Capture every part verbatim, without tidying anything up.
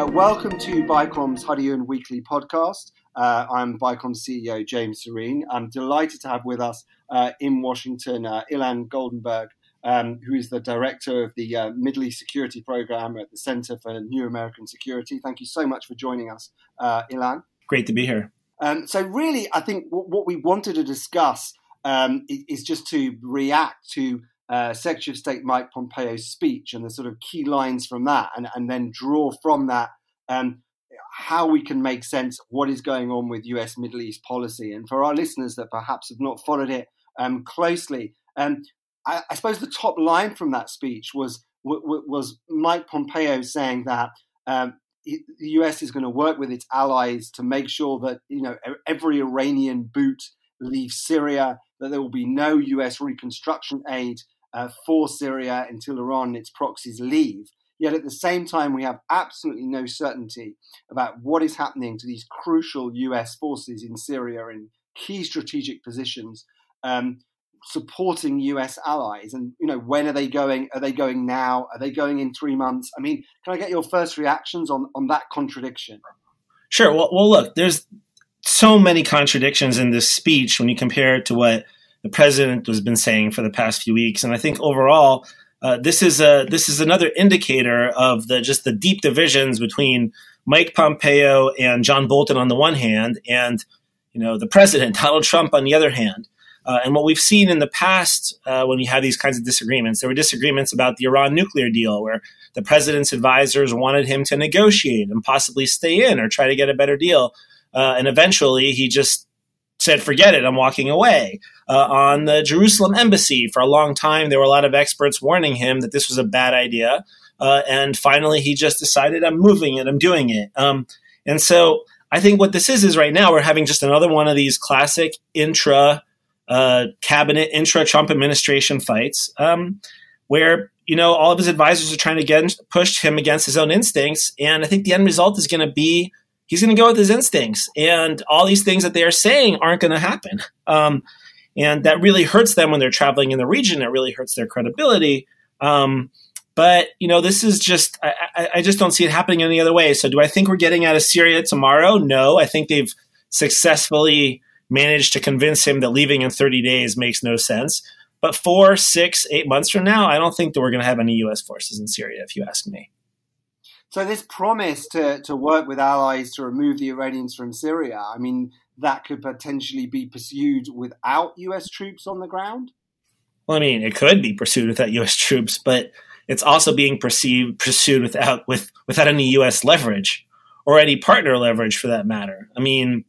Uh, welcome to BICOM's Huddeyoun Weekly podcast. Uh, I'm BICOM C E O James Serene. I'm delighted to have with us uh, in Washington uh, Ilan Goldenberg, um, who is the director of the uh, Middle East Security Program at the Center for New American Security. Thank you so much for joining us, uh, Ilan. Great to be here. Um, so really, I think w- what we wanted to discuss um, is, is just to react to uh, Secretary of State Mike Pompeo's speech and the sort of key lines from that, and, and then draw from that um, how we can make sense of what is going on with U S Middle East policy. And for our listeners that perhaps have not followed it um, closely, um, I, I suppose the top line from that speech was w- was Mike Pompeo saying that um, the U S is going to work with its allies to make sure that, you know, every Iranian boot leaves Syria, that there will be no U S reconstruction aid uh, for Syria until Iran and its proxies leave. Yet at the same time, we have absolutely no certainty about what is happening to these crucial U S forces in Syria in key strategic positions, um, supporting U S allies. And, you know, when are they going? Are they going now? Are they going in three months? I mean, can I get your first reactions on, on that contradiction? Sure. Well, well, look, there's so many contradictions in this speech when you compare it to what the president has been saying for the past few weeks. And I think overall, uh, this is a this is another indicator of the just the deep divisions between Mike Pompeo and John Bolton on the one hand, and, you know, the president, Donald Trump, on the other hand. Uh, and what we've seen in the past uh, when we had these kinds of disagreements, there were disagreements about the Iran nuclear deal where the president's advisors wanted him to negotiate and possibly stay in or try to get a better deal. Uh, and eventually he just said, forget it, I'm walking away. Uh, on the Jerusalem embassy, for a long time, there were a lot of experts warning him that this was a bad idea. Uh, and finally, he just decided, I'm moving it, I'm doing it. Um, and so I think what this is, is right now we're having just another one of these classic intra uh, cabinet, intra-Trump administration fights um, where, you know, all of his advisors are trying to get push him against his own instincts. And I think the end result is going to be he's going to go with his instincts. And all these things that they are saying aren't going to happen. Um, and that really hurts them when they're traveling in the region. It really hurts their credibility. Um, but, you know, this is just I, I, I just don't see it happening any other way. So do I think we're getting out of Syria tomorrow? No, I think they've successfully managed to convince him that leaving in thirty days makes no sense. But four, six, eight months from now, I don't think that we're going to have any U S forces in Syria, if you ask me. So this promise to, to work with allies to remove the Iranians from Syria, I mean, that could potentially be pursued without U S troops on the ground? Well, I mean, it could be pursued without U S troops, but it's also being perceived, pursued without with without any U S leverage or any partner leverage for that matter. I mean,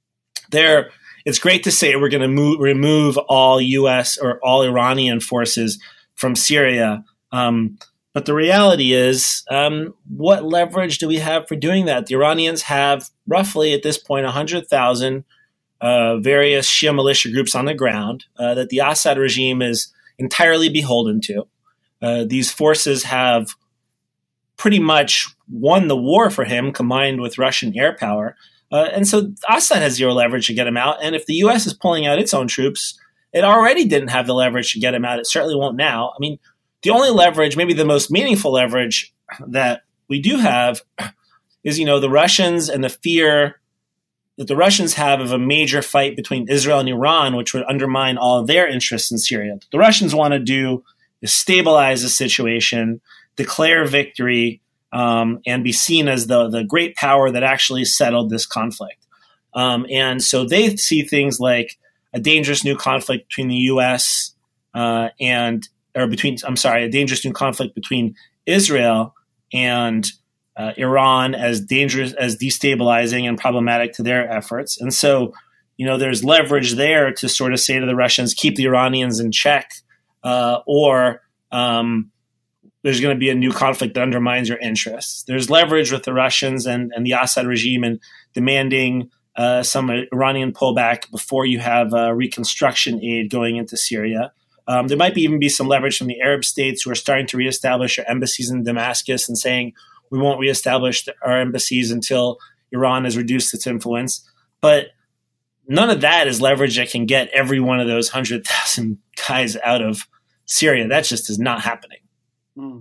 there. It's great to say we're going to move, remove all U S or all Iranian forces from Syria. Um, but the reality is, um, what leverage do we have for doing that? The Iranians have roughly at this point one hundred thousand uh, various Shia militia groups on the ground uh, that the Assad regime is entirely beholden to. Uh, these forces have pretty much won the war for him, combined with Russian air power. Uh, and so Assad has zero leverage to get him out. And if the U S is pulling out its own troops, it already didn't have the leverage to get him out. It certainly won't now. I mean, the only leverage, maybe the most meaningful leverage that we do have is, you know, the Russians and the fear that the Russians have of a major fight between Israel and Iran, which would undermine all of their interests in Syria. What the Russians want to do is stabilize the situation, declare victory, Um, and be seen as the, the great power that actually settled this conflict. Um, and so they see things like a dangerous new conflict between the U S uh, and, or between, I'm sorry, a dangerous new conflict between Israel and uh, Iran as dangerous, as destabilizing and problematic to their efforts. And so, you know, there's leverage there to sort of say to the Russians, keep the Iranians in check, uh, or, um, there's going to be a new conflict that undermines your interests. There's leverage with the Russians and, and the Assad regime in demanding uh, some Iranian pullback before you have uh, reconstruction aid going into Syria. Um, there might be, even be some leverage from the Arab states who are starting to reestablish their embassies in Damascus and saying, we won't reestablish our embassies until Iran has reduced its influence. But none of that is leverage that can get every one of those one hundred thousand guys out of Syria. That just is not happening. Mm.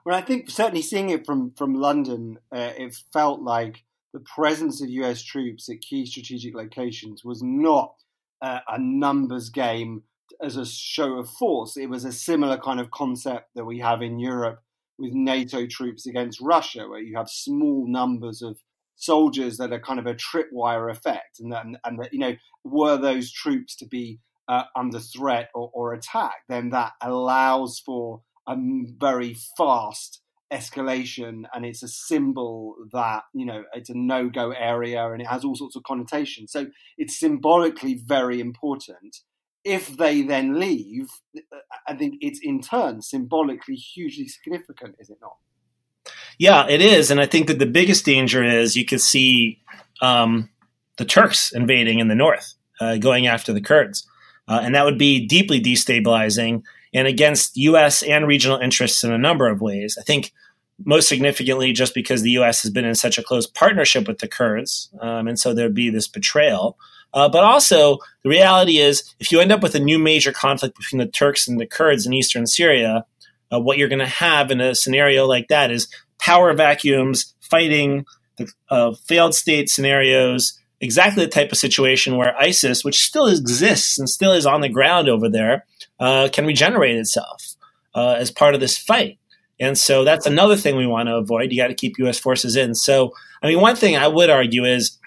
Well, I think certainly seeing it from from London, uh, it felt like the presence of U S troops at key strategic locations was not uh, a numbers game as a show of force. It was a similar kind of concept that we have in Europe with NATO troops against Russia, where you have small numbers of soldiers that are kind of a tripwire effect, and that, and that, you know, were those troops to be uh, under threat or, or attack, then that allows for a very fast escalation, and it's a symbol that, you know, it's a no-go area, and it has all sorts of connotations. So it's symbolically very important. If they then leave, I think it's in turn symbolically hugely significant, is it not? Yeah, it is. And I think that the biggest danger is you could see um, the Turks invading in the north, uh, going after the Kurds. Uh, and that would be deeply destabilizing and against U S and regional interests in a number of ways. I think most significantly just because the U S has been in such a close partnership with the Kurds, um, and so there'd be this betrayal. Uh, but also, the reality is, if you end up with a new major conflict between the Turks and the Kurds in eastern Syria, uh, what you're going to have in a scenario like that is power vacuums, fighting, the uh, failed state scenarios, exactly the type of situation where ISIS, which still exists and still is on the ground over there, uh, can regenerate itself uh, as part of this fight. And so that's another thing we want to avoid. You got to keep U S forces in. So, I mean, one thing I would argue is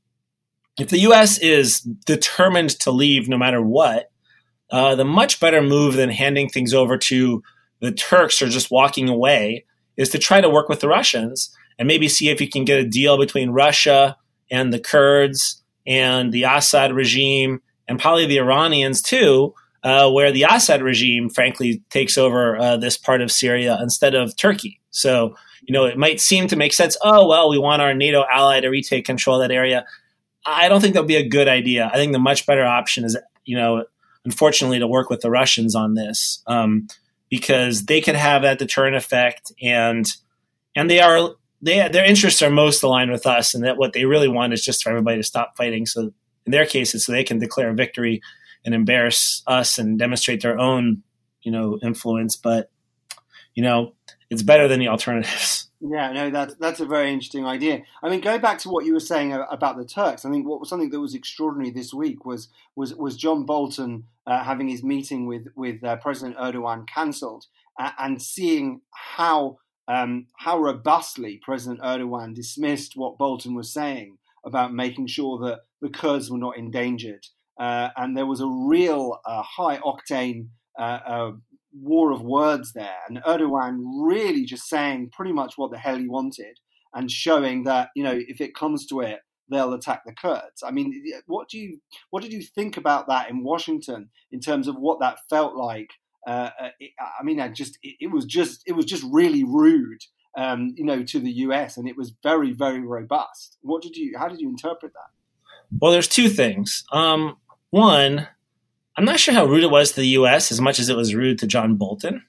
if the U S is determined to leave no matter what, uh, the much better move than handing things over to the Turks or just walking away is to try to work with the Russians and maybe see if you can get a deal between Russia and the Kurds and the Assad regime and probably the Iranians too, uh, where the Assad regime, frankly, takes over uh, this part of Syria instead of Turkey. So, you know, it might seem to make sense. Oh, well, we want our NATO ally to retake control of that area. I don't think that'll be a good idea. I think the much better option is, you know, unfortunately, to work with the Russians on this, um, because they could have that deterrent effect, and and they are they their interests are most aligned with us, and that what they really want is just for everybody to stop fighting. So in their cases, so they can declare victory and embarrass us and demonstrate their own, you know, influence. But you know, it's better than the alternatives. Yeah, no, that's that's a very interesting idea. I mean, going back to what you were saying about the Turks, I think what was something that was extraordinary this week was was was John Bolton uh, having his meeting with with uh, President Erdogan cancelled, uh, and seeing how um, how robustly President Erdogan dismissed what Bolton was saying about making sure that the Kurds were not endangered, uh, and there was a real uh, high octane Uh, uh, war of words there, and Erdogan really just saying pretty much what the hell he wanted and showing that, you know, if it comes to it, they'll attack the Kurds. I mean, what do you what did you think about that in Washington in terms of what that felt like? Uh, it, I mean, I just it, it was just it was just really rude, um, you know, to the U S, and it was very very robust. What did you? How did you interpret that? Well, there's two things. Um, one. I'm not sure how rude it was to the U S as much as it was rude to John Bolton,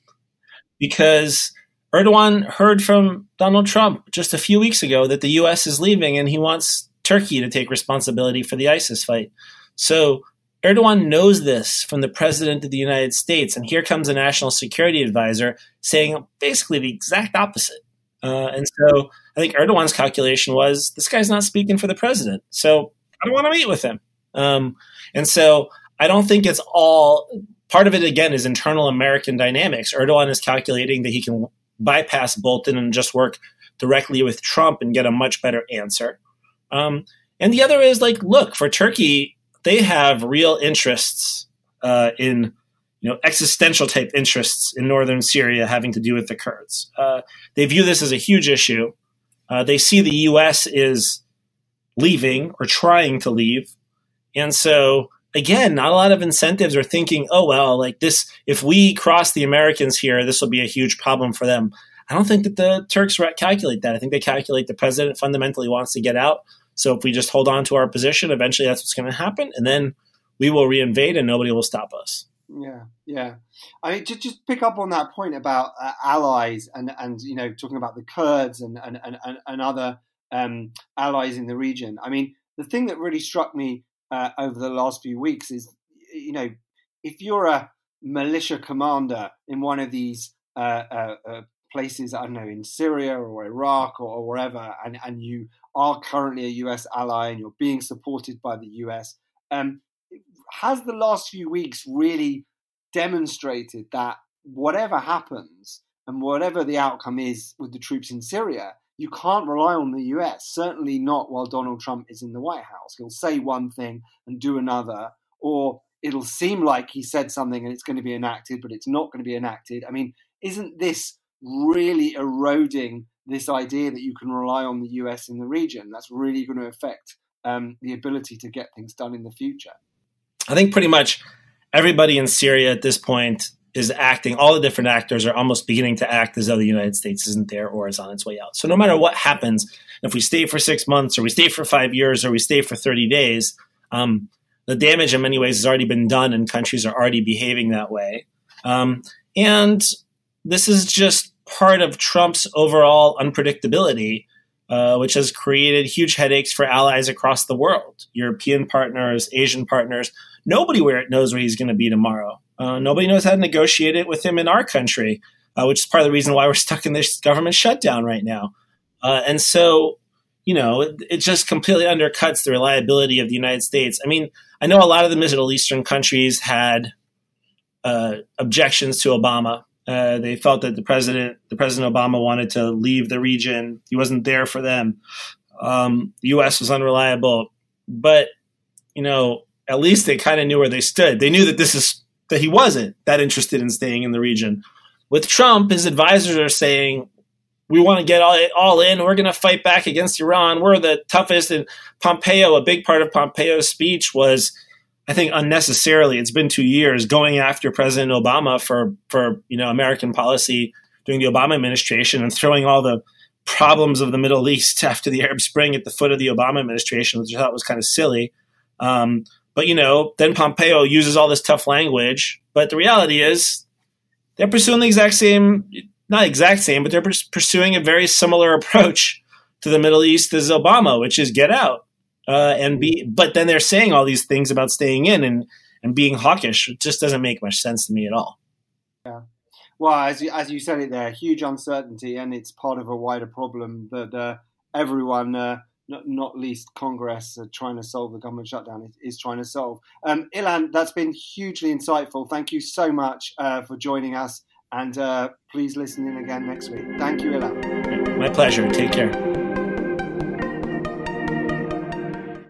because Erdogan heard from Donald Trump just a few weeks ago that the U S is leaving and he wants Turkey to take responsibility for the ISIS fight. So Erdogan knows this from the president of the United States, and here comes a national security advisor saying basically the exact opposite. Uh, and so I think Erdogan's calculation was, this guy's not speaking for the president, so I don't want to meet with him. Um, and so I don't think it's all part of it. Again, is internal American dynamics. Erdogan is calculating that he can bypass Bolton and just work directly with Trump and get a much better answer. Um, and the other is like, look, for Turkey, they have real interests uh, in, you know, existential type interests in northern Syria having to do with the Kurds. Uh, they view this as a huge issue. Uh, they see the U S is leaving or trying to leave, and so. Again, not a lot of incentives are thinking, oh, well, like this, if we cross the Americans here, this will be a huge problem for them. I don't think that the Turks calculate that. I think they calculate the president fundamentally wants to get out. So if we just hold on to our position, eventually that's what's going to happen. And then we will reinvade and nobody will stop us. Yeah, yeah. I mean, just, just pick up on that point about uh, allies and, and, you know, talking about the Kurds and, and, and, and other um, allies in the region. I mean, the thing that really struck me Uh, over the last few weeks is, you know, if you're a militia commander in one of these uh, uh, uh, places, I don't know, in Syria or Iraq or, or wherever, and, and you are currently a U S ally and you're being supported by the U S, um, has the last few weeks really demonstrated that whatever happens and whatever the outcome is with the troops in Syria, you can't rely on the U S, certainly not while Donald Trump is in the White House. He'll say one thing and do another, or it'll seem like he said something and it's going to be enacted, but it's not going to be enacted. I mean, isn't this really eroding this idea that you can rely on the U S in the region? That's really going to affect um, the ability to get things done in the future. I think pretty much everybody in Syria at this point is acting, all the different actors are almost beginning to act as though the United States isn't there or is on its way out. So no matter what happens, if we stay for six months or we stay for five years or we stay for thirty days, um, the damage in many ways has already been done and countries are already behaving that way. Um, and this is just part of Trump's overall unpredictability, uh, which has created huge headaches for allies across the world, European partners, Asian partners. Nobody knows where he's going to be tomorrow. Uh, nobody knows how to negotiate it with him in our country, uh, which is part of the reason why we're stuck in this government shutdown right now. Uh, and so, you know, it, it just completely undercuts the reliability of the United States. I mean, I know a lot of the Middle Eastern countries had uh, objections to Obama. Uh, they felt that the president, the President Obama wanted to leave the region. He wasn't there for them. Um, the U S was unreliable. But, you know, at least they kind of knew where they stood. They knew that this is that he wasn't that interested in staying in the region. With Trump, his advisors are saying, we want to get all, all in. We're going to fight back against Iran. We're the toughest. And Pompeo, a big part of Pompeo's speech was, I think, unnecessarily, it's been two years, going after President Obama for, for you know, American policy during the Obama administration and throwing all the problems of the Middle East after the Arab Spring at the foot of the Obama administration, which I thought was kind of silly. Um, But, you know, then Pompeo uses all this tough language. But the reality is they're pursuing the exact same, not exact same, but they're pursuing a very similar approach to the Middle East as Obama, which is get out. Uh, and be, but then they're saying all these things about staying in and, and being hawkish. It just doesn't make much sense to me at all. Yeah. Well, as you, as you said it there, huge uncertainty, and it's part of a wider problem that uh, everyone uh, Not, not least Congress uh, trying to solve the government shutdown is, is trying to solve. Um, Ilan, that's been hugely insightful. Thank you so much uh, for joining us. And uh, please listen in again next week. Thank you, Ilan. My pleasure. Take care.